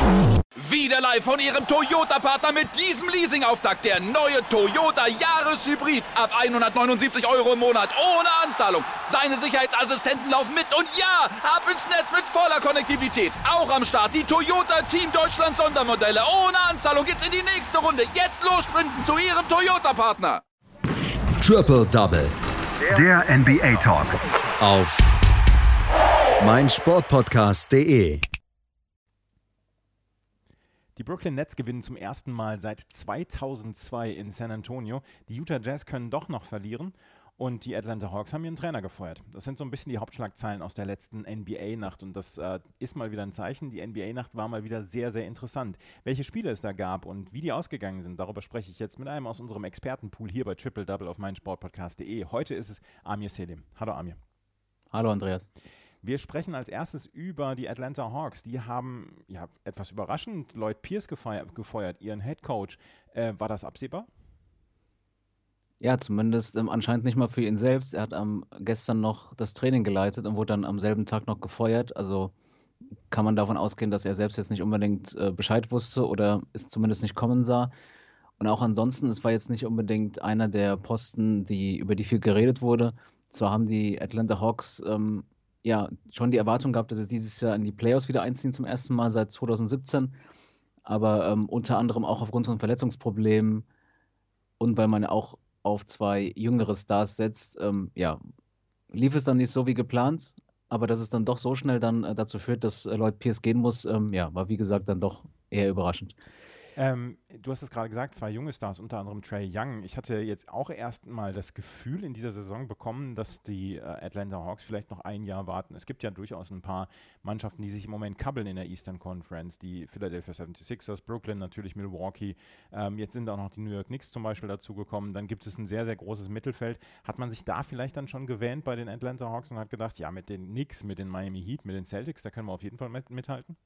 Wieder live von Ihrem Toyota-Partner mit diesem Leasing-Auftakt. Der neue Toyota Jahreshybrid. Ab 179 € im Monat. Ohne Anzahlung. Seine Sicherheitsassistenten laufen mit. Und ja, ab ins Netz mit voller Konnektivität. Auch am Start die Toyota Team Deutschland Sondermodelle. Ohne Anzahlung geht's in die nächste Runde. Jetzt los sprinten zu Ihrem Toyota-Partner. Triple Double. Der NBA Talk. Auf meinsportpodcast.de. Die Brooklyn Nets gewinnen zum ersten Mal seit 2002 in San Antonio. Die Utah Jazz können doch noch verlieren und die Atlanta Hawks haben ihren Trainer gefeuert. Das sind so ein bisschen die Hauptschlagzeilen aus der letzten NBA-Nacht und das ist mal wieder ein Zeichen. Die NBA-Nacht war mal wieder sehr, sehr interessant. Welche Spiele es da gab und wie die ausgegangen sind, darüber spreche ich jetzt mit einem aus unserem Expertenpool hier bei Triple Double auf meinsportpodcast.de. Heute ist es Amir Selim. Hallo Amir. Hallo Andreas. Wir sprechen als erstes über die Atlanta Hawks. Die haben etwas überraschend Lloyd Pierce gefeuert, ihren Headcoach. War das absehbar? Ja, zumindest anscheinend nicht mal für ihn selbst. Er hat gestern noch das Training geleitet und wurde dann am selben Tag noch gefeuert. Also kann man davon ausgehen, dass er selbst jetzt nicht unbedingt Bescheid wusste oder es zumindest nicht kommen sah. Und auch ansonsten, es war jetzt nicht unbedingt einer der Posten, über die viel geredet wurde. Zwar haben die Atlanta Hawks schon die Erwartung gehabt, dass sie dieses Jahr in die Playoffs wieder einziehen zum ersten Mal seit 2017. Aber unter anderem auch aufgrund von Verletzungsproblemen und weil man ja auch auf zwei jüngere Stars setzt, lief es dann nicht so wie geplant. Aber dass es dann doch so schnell dann dazu führt, dass Lloyd Pierce gehen muss, war wie gesagt dann doch eher überraschend. Du hast es gerade gesagt, zwei junge Stars, unter anderem Trae Young. Ich hatte jetzt auch erst mal das Gefühl in dieser Saison bekommen, dass die Atlanta Hawks vielleicht noch ein Jahr warten. Es gibt ja durchaus ein paar Mannschaften, die sich im Moment kabbeln in der Eastern Conference. Die Philadelphia 76ers, Brooklyn, natürlich Milwaukee. Jetzt sind auch noch die New York Knicks zum Beispiel dazugekommen. Dann gibt es ein sehr, sehr großes Mittelfeld. Hat man sich da vielleicht dann schon gewähnt bei den Atlanta Hawks und hat gedacht, ja, mit den Knicks, mit den Miami Heat, mit den Celtics, da können wir auf jeden Fall mithalten?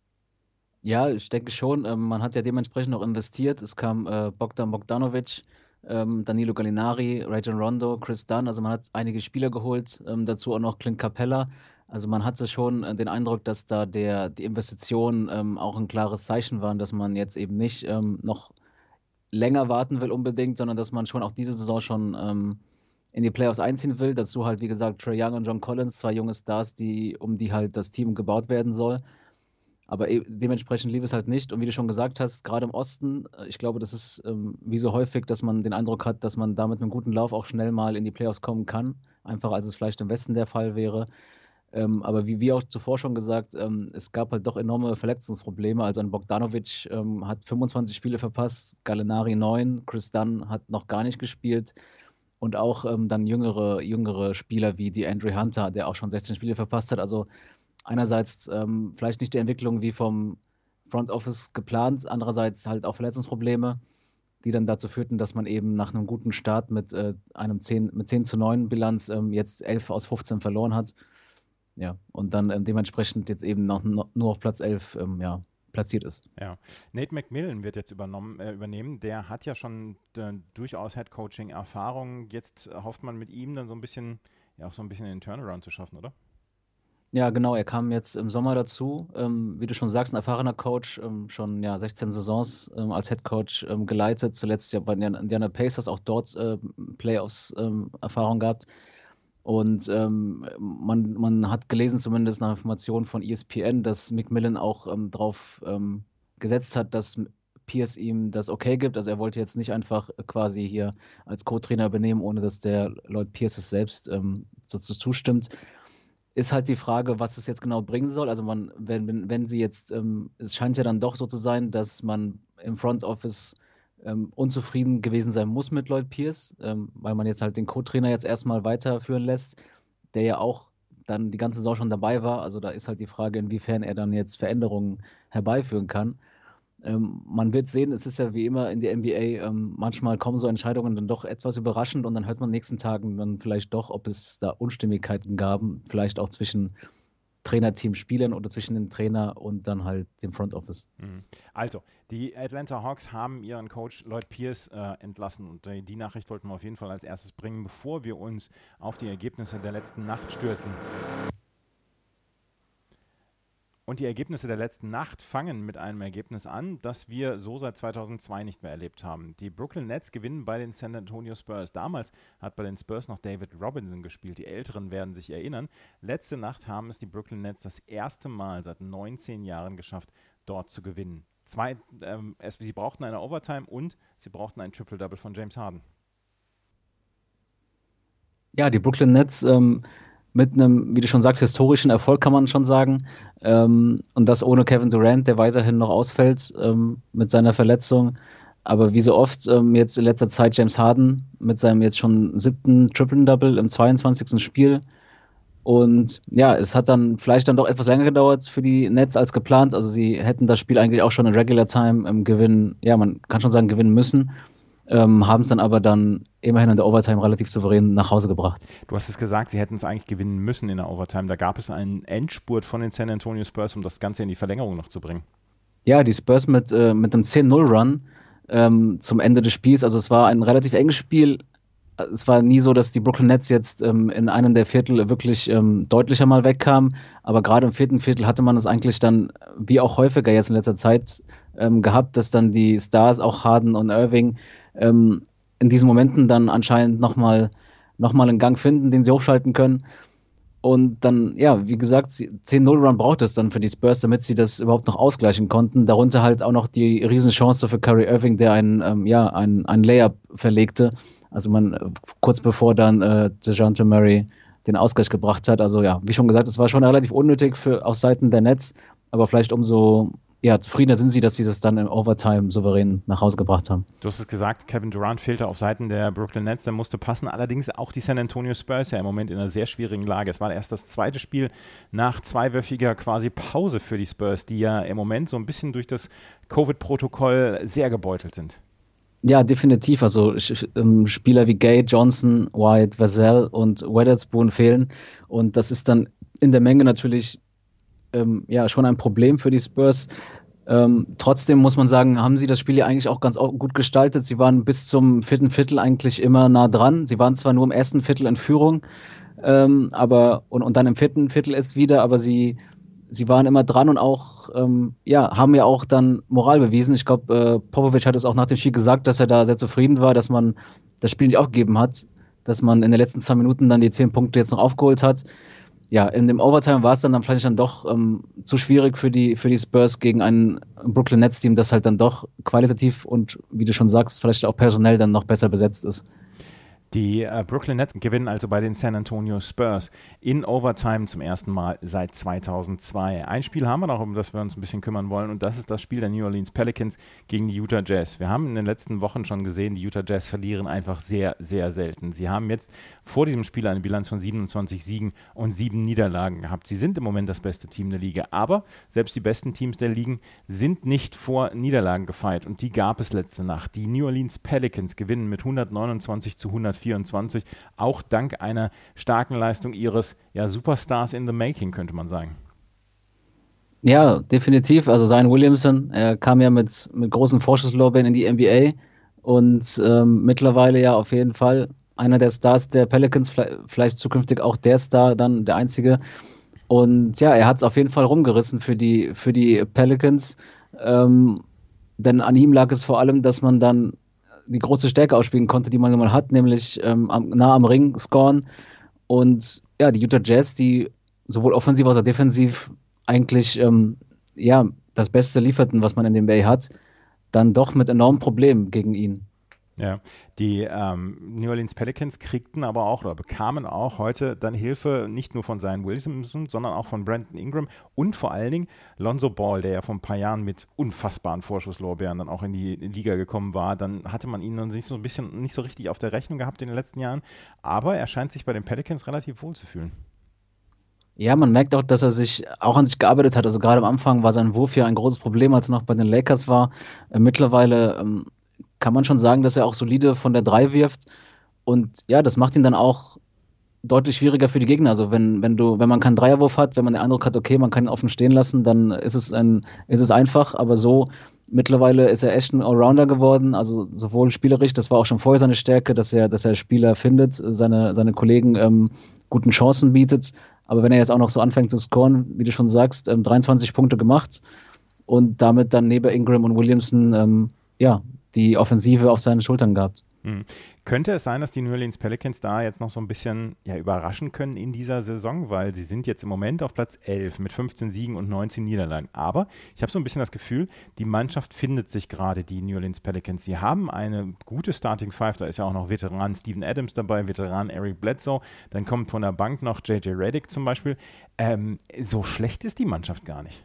Ja, ich denke schon. Man hat ja dementsprechend auch investiert. Es kam Bogdan Bogdanovic, Danilo Gallinari, Rajon Rondo, Chris Dunn. Also man hat einige Spieler geholt, dazu auch noch Clint Capella. Also man hatte schon den Eindruck, dass da die Investitionen auch ein klares Zeichen waren, dass man jetzt eben nicht noch länger warten will unbedingt, sondern dass man schon auch diese Saison schon in die Playoffs einziehen will. Dazu halt, wie gesagt, Trae Young und John Collins, zwei junge Stars, um die halt das Team gebaut werden soll. Aber dementsprechend lief es halt nicht. Und wie du schon gesagt hast, gerade im Osten, ich glaube, das ist wie so häufig, dass man den Eindruck hat, dass man da mit einem guten Lauf auch schnell mal in die Playoffs kommen kann. Einfacher, als es vielleicht im Westen der Fall wäre. Aber wie auch zuvor schon gesagt, es gab halt doch enorme Verletzungsprobleme. Also ein Bogdanovic hat 25 Spiele verpasst, Gallinari 9, Chris Dunn hat noch gar nicht gespielt. Und auch dann jüngere Spieler wie die Andre Hunter, der auch schon 16 Spiele verpasst hat. Also einerseits vielleicht nicht die Entwicklung wie vom Front Office geplant, andererseits halt auch Verletzungsprobleme, die dann dazu führten, dass man eben nach einem guten Start mit einem 10-9 Bilanz jetzt 11 aus 15 verloren hat. Ja, und dann dementsprechend jetzt eben nur auf Platz 11 platziert ist. Ja, Nate McMillan wird jetzt übernehmen. Der hat ja schon durchaus Head-Coaching-Erfahrung. Jetzt hofft man mit ihm dann so ein bisschen den Turnaround zu schaffen, oder? Ja, genau, er kam jetzt im Sommer dazu, wie du schon sagst, ein erfahrener Coach, schon 16 Saisons als Headcoach geleitet, zuletzt ja bei den Indiana Pacers, auch dort Playoffs Erfahrung gehabt. Und man hat gelesen, zumindest nach Informationen von ESPN, dass McMillan auch drauf gesetzt hat, dass Pierce ihm das okay gibt. Also er wollte jetzt nicht einfach quasi hier als Co-Trainer übernehmen, ohne dass der Lloyd Pierce es selbst so zustimmt. Ist halt die Frage, was es jetzt genau bringen soll. Also wenn sie jetzt, es scheint ja dann doch so zu sein, dass man im Front Office unzufrieden gewesen sein muss mit Lloyd Pierce, weil man jetzt halt den Co-Trainer jetzt erstmal weiterführen lässt, der ja auch dann die ganze Saison schon dabei war. Also da ist halt die Frage, inwiefern er dann jetzt Veränderungen herbeiführen kann. Man wird sehen, es ist ja wie immer in der NBA, manchmal kommen so Entscheidungen dann doch etwas überraschend und dann hört man in den nächsten Tagen dann vielleicht doch, ob es da Unstimmigkeiten gab, vielleicht auch zwischen Trainerteam, Spielern oder zwischen dem Trainer und dann halt dem Front Office. Also, die Atlanta Hawks haben ihren Coach Lloyd Pierce entlassen und die Nachricht wollten wir auf jeden Fall als erstes bringen, bevor wir uns auf die Ergebnisse der letzten Nacht stürzen. Und die Ergebnisse der letzten Nacht fangen mit einem Ergebnis an, das wir so seit 2002 nicht mehr erlebt haben. Die Brooklyn Nets gewinnen bei den San Antonio Spurs. Damals hat bei den Spurs noch David Robinson gespielt. Die Älteren werden sich erinnern. Letzte Nacht haben es die Brooklyn Nets das erste Mal seit 19 Jahren geschafft, dort zu gewinnen. Sie brauchten eine Overtime und sie brauchten ein Triple-Double von James Harden. Ja, die Brooklyn Nets mit einem, wie du schon sagst, historischen Erfolg, kann man schon sagen. Und das ohne Kevin Durant, der weiterhin noch ausfällt mit seiner Verletzung. Aber wie so oft jetzt in letzter Zeit James Harden mit seinem jetzt schon 7. Triple-Double im 22. Spiel. Und ja, es hat dann vielleicht dann doch etwas länger gedauert für die Nets als geplant. Also sie hätten das Spiel eigentlich auch schon in Regular Time gewinnen, ja, man kann schon sagen, gewinnen müssen. Haben es dann aber dann immerhin in der Overtime relativ souverän nach Hause gebracht. Du hast es gesagt, sie hätten es eigentlich gewinnen müssen in der Overtime. Da gab es einen Endspurt von den San Antonio Spurs, um das Ganze in die Verlängerung noch zu bringen. Ja, die Spurs mit einem 10-0-Run zum Ende des Spiels. Also es war ein relativ enges Spiel. Es war nie so, dass die Brooklyn Nets jetzt in einem der Viertel wirklich deutlicher mal wegkamen. Aber gerade im 4. Viertel hatte man es eigentlich dann, wie auch häufiger jetzt in letzter Zeit, gehabt, dass dann die Stars, auch Harden und Irving, in diesen Momenten dann anscheinend nochmal einen Gang finden, den sie hochschalten können. Und dann, ja, wie gesagt, 10-0-Run braucht es dann für die Spurs, damit sie das überhaupt noch ausgleichen konnten. Darunter halt auch noch die Riesenchance für Kyrie Irving, der einen Layup verlegte. Also kurz bevor dann DeJounte Murray den Ausgleich gebracht hat. Also ja, wie schon gesagt, es war schon relativ unnötig auf Seiten der Nets, aber vielleicht umso zufriedener sind sie, dass sie das dann im Overtime souverän nach Hause gebracht haben. Du hast es gesagt, Kevin Durant fehlte auf Seiten der Brooklyn Nets, der musste passen. Allerdings auch die San Antonio Spurs ja im Moment in einer sehr schwierigen Lage. Es war erst das zweite Spiel nach zweiwöchiger quasi Pause für die Spurs, die ja im Moment so ein bisschen durch das Covid-Protokoll sehr gebeutelt sind. Ja, definitiv. Also Spieler wie Gay, Johnson, White, Vassell und Weatherspoon fehlen. Und das ist dann in der Menge natürlich schon ein Problem für die Spurs. Trotzdem muss man sagen, haben sie das Spiel ja eigentlich auch ganz gut gestaltet. Sie waren bis zum 4. Viertel eigentlich immer nah dran. Sie waren zwar nur im 1. Viertel in Führung, aber dann im 4. Viertel erst wieder, aber sie waren immer dran und auch haben ja auch dann Moral bewiesen. Ich glaube, Popovic hat es auch nach dem Spiel gesagt, dass er da sehr zufrieden war, dass man das Spiel nicht aufgegeben hat, dass man in den letzten 2 Minuten dann die 10 Punkte jetzt noch aufgeholt hat. Ja, in dem Overtime war es dann vielleicht doch zu schwierig für die Spurs gegen ein Brooklyn Nets Team, das halt dann doch qualitativ und, wie du schon sagst, vielleicht auch personell dann noch besser besetzt ist. Die Brooklyn Nets gewinnen also bei den San Antonio Spurs in Overtime zum ersten Mal seit 2002. Ein Spiel haben wir noch, um das wir uns ein bisschen kümmern wollen, und das ist das Spiel der New Orleans Pelicans gegen die Utah Jazz. Wir haben in den letzten Wochen schon gesehen, die Utah Jazz verlieren einfach sehr, sehr selten. Sie haben jetzt vor diesem Spiel eine Bilanz von 27 Siegen und 7 Niederlagen gehabt. Sie sind im Moment das beste Team der Liga, aber selbst die besten Teams der Ligen sind nicht vor Niederlagen gefeit, und die gab es letzte Nacht. Die New Orleans Pelicans gewinnen mit 129-124, auch dank einer starken Leistung ihres Superstars in the making, könnte man sagen. Ja, definitiv. Also Zion Williamson, er kam ja mit großen Vorschusslorbeeren in die NBA und mittlerweile ja auf jeden Fall einer der Stars der Pelicans, vielleicht zukünftig auch der Star, dann der einzige. Und ja, er hat es auf jeden Fall rumgerissen für die Pelicans, denn an ihm lag es vor allem, dass man dann die große Stärke ausspielen konnte, die man mal hat, nämlich nah am Ring scoren. Und ja, die Utah Jazz, die sowohl offensiv als auch defensiv eigentlich das Beste lieferten, was man in der NBA hat, dann doch mit enormen Problemen gegen ihn. Ja, die New Orleans Pelicans bekamen auch heute dann Hilfe, nicht nur von Zion Williamson, sondern auch von Brandon Ingram und vor allen Dingen Lonzo Ball, der ja vor ein paar Jahren mit unfassbaren Vorschusslorbeeren dann auch in die Liga gekommen war. Dann hatte man ihn noch nicht so richtig auf der Rechnung gehabt in den letzten Jahren, aber er scheint sich bei den Pelicans relativ wohl zu fühlen. Ja, man merkt auch, dass er sich auch an sich gearbeitet hat. Also gerade am Anfang war sein Wurf ja ein großes Problem, als er noch bei den Lakers war. Mittlerweile kann man schon sagen, dass er auch solide von der 3 wirft. Und ja, das macht ihn dann auch deutlich schwieriger für die Gegner. Also wenn man keinen Dreierwurf hat, wenn man den Eindruck hat, okay, man kann ihn offen stehen lassen, dann ist es einfach. Aber so, mittlerweile ist er echt ein Allrounder geworden, also sowohl spielerisch, das war auch schon vorher seine Stärke, dass er Spieler findet, seine Kollegen guten Chancen bietet. Aber wenn er jetzt auch noch so anfängt zu scoren, wie du schon sagst, 23 Punkte gemacht und damit dann neben Ingram und Williamson die Offensive auf seinen Schultern gehabt. Könnte es sein, dass die New Orleans Pelicans da jetzt noch so ein bisschen überraschen können in dieser Saison, weil sie sind jetzt im Moment auf Platz 11 mit 15 Siegen und 19 Niederlagen. Aber ich habe so ein bisschen das Gefühl, die Mannschaft findet sich gerade, die New Orleans Pelicans. Sie haben eine gute Starting Five, da ist ja auch noch Veteran Steven Adams dabei, Veteran Eric Bledsoe, dann kommt von der Bank noch JJ Redick zum Beispiel. So schlecht ist die Mannschaft gar nicht.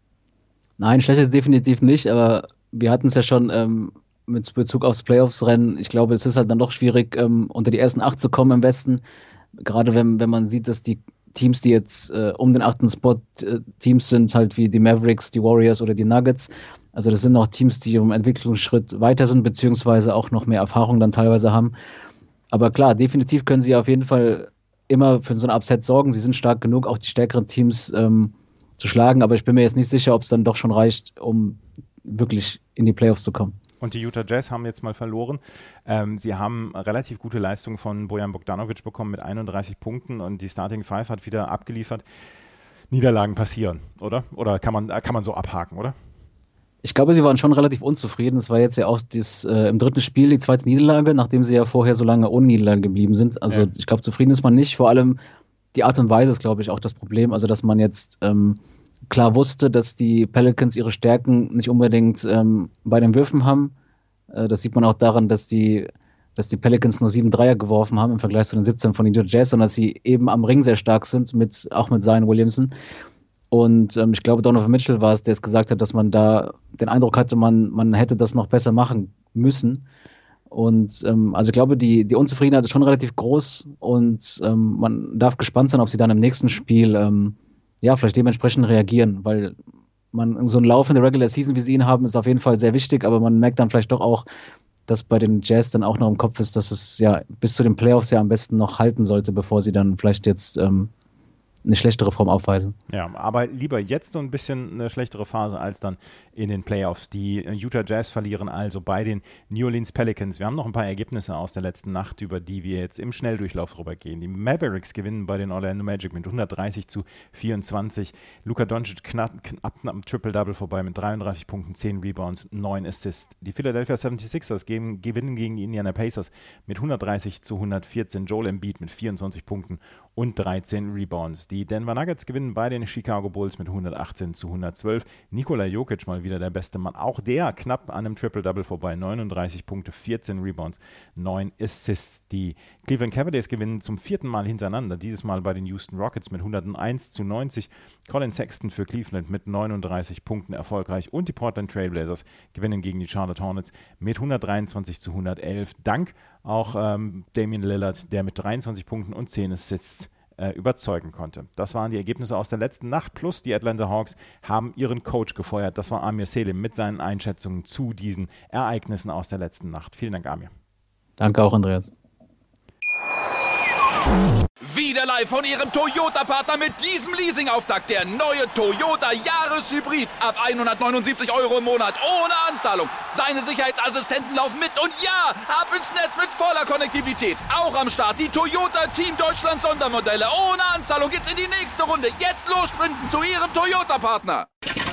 Nein, schlecht ist definitiv nicht, aber wir hatten es ja schon mit Bezug aufs Playoffs-Rennen. Ich glaube, es ist halt dann doch schwierig, unter die ersten 8 zu kommen im Westen. Gerade wenn man sieht, dass die Teams, die jetzt um den 8. Spot Teams sind, halt wie die Mavericks, die Warriors oder die Nuggets. Also das sind noch Teams, die um Entwicklungsschritt weiter sind, beziehungsweise auch noch mehr Erfahrung dann teilweise haben. Aber klar, definitiv können sie auf jeden Fall immer für so ein Upset sorgen. Sie sind stark genug, auch die stärkeren Teams zu schlagen. Aber ich bin mir jetzt nicht sicher, ob es dann doch schon reicht, um wirklich in die Playoffs zu kommen. Und die Utah Jazz haben jetzt mal verloren. Sie haben relativ gute Leistung von Bojan Bogdanovic bekommen mit 31 Punkten und die Starting Five hat wieder abgeliefert. Niederlagen passieren, oder? Oder kann man so abhaken, oder? Ich glaube, sie waren schon relativ unzufrieden. Es war jetzt ja auch im dritten Spiel die zweite Niederlage, nachdem sie ja vorher so lange ohne Niederlage geblieben sind. Also Ich glaube, zufrieden ist man nicht. Vor allem die Art und Weise ist, glaube ich, auch das Problem. Also dass man jetzt klar wusste, dass die Pelicans ihre Stärken nicht unbedingt bei den Würfen haben. Das sieht man auch daran, dass die Pelicans nur 7 Dreier geworfen haben im Vergleich zu den 17 von den Utah Jazz, sondern dass sie eben am Ring sehr stark sind, auch mit Zion Williamson. Und ich glaube, Donovan Mitchell war es, der es gesagt hat, dass man da den Eindruck hatte, man hätte das noch besser machen müssen. Und also ich glaube, die Unzufriedenheit ist schon relativ groß und man darf gespannt sein, ob sie dann im nächsten Spiel vielleicht dementsprechend reagieren, weil man so einen Lauf in der Regular Season, wie sie ihn haben, ist auf jeden Fall sehr wichtig, aber man merkt dann vielleicht doch auch, dass bei den Jazz dann auch noch im Kopf ist, dass es bis zu den Playoffs am besten noch halten sollte, bevor sie dann vielleicht jetzt eine schlechtere Form aufweisen. Ja, aber lieber jetzt so ein bisschen eine schlechtere Phase als dann in den Playoffs. Die Utah Jazz verlieren also bei den New Orleans Pelicans. Wir haben noch ein paar Ergebnisse aus der letzten Nacht, über die wir jetzt im Schnelldurchlauf rübergehen. Die Mavericks gewinnen bei den Orlando Magic mit 130-24. Luka Doncic knapp am Triple-Double vorbei mit 33 Punkten, 10 Rebounds, 9 Assists. Die Philadelphia 76ers gewinnen gegen die Indiana Pacers mit 130-114. Joel Embiid mit 24 Punkten und 13 Rebounds. Die Denver Nuggets gewinnen bei den Chicago Bulls mit 118-112. Nikola Jokic mal wieder der beste Mann. Auch der knapp an einem Triple-Double vorbei. 39 Punkte, 14 Rebounds, 9 Assists. Die Cleveland Cavaliers gewinnen zum 4. Mal hintereinander. Dieses Mal bei den Houston Rockets mit 101-90. Colin Sexton für Cleveland mit 39 Punkten erfolgreich. Und die Portland Trail Blazers gewinnen gegen die Charlotte Hornets mit 123-111. Dank auch Damian Lillard, der mit 23 Punkten und 10 Assists überzeugen konnte. Das waren die Ergebnisse aus der letzten Nacht, plus die Atlanta Hawks haben ihren Coach gefeuert. Das war Amir Selim mit seinen Einschätzungen zu diesen Ereignissen aus der letzten Nacht. Vielen Dank, Amir. Danke auch, Andreas. Wieder live von Ihrem Toyota-Partner mit diesem Leasing-Auftakt. Der neue Toyota Jahreshybrid. Ab 179 € im Monat. Ohne Anzahlung. Seine Sicherheitsassistenten laufen mit. Und ja, ab ins Netz mit voller Konnektivität. Auch am Start die Toyota Team Deutschland Sondermodelle. Ohne Anzahlung geht's in die nächste Runde. Jetzt los sprinten zu Ihrem Toyota-Partner.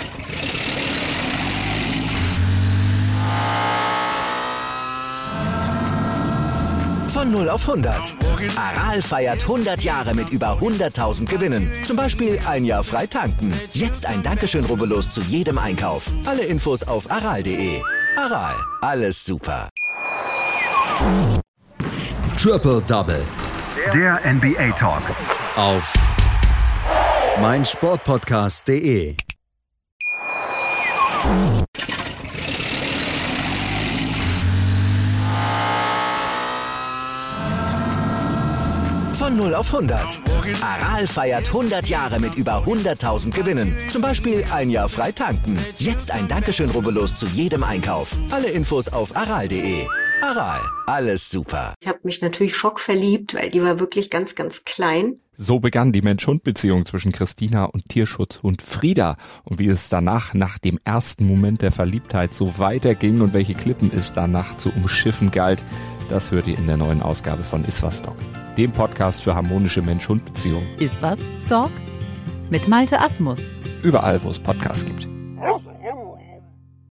Von 0 auf 100. Aral feiert 100 Jahre mit über 100.000 Gewinnen. Zum Beispiel ein Jahr frei tanken. Jetzt ein Dankeschön, rubbellos zu jedem Einkauf. Alle Infos auf aral.de. Aral, alles super. Triple Double. Der NBA Talk. Auf meinsportpodcast.de. Von 0 auf 100. Aral feiert 100 Jahre mit über 100.000 Gewinnen. Zum Beispiel ein Jahr frei tanken. Jetzt ein Dankeschön, rubbellos zu jedem Einkauf. Alle Infos auf aral.de. Aral, alles super. Ich habe mich natürlich schockverliebt, weil die war wirklich ganz, ganz klein. So begann die Mensch-Hund-Beziehung zwischen Christina und Tierschutzhund Frieda. Und wie es danach, nach dem ersten Moment der Verliebtheit, so weiterging und welche Klippen es danach zu umschiffen galt, das hört ihr in der neuen Ausgabe von Iswas Dog, dem Podcast für harmonische Mensch-Hund-Beziehungen. Iswas Dog? Mit Malte Asmus. Überall, wo es Podcasts gibt.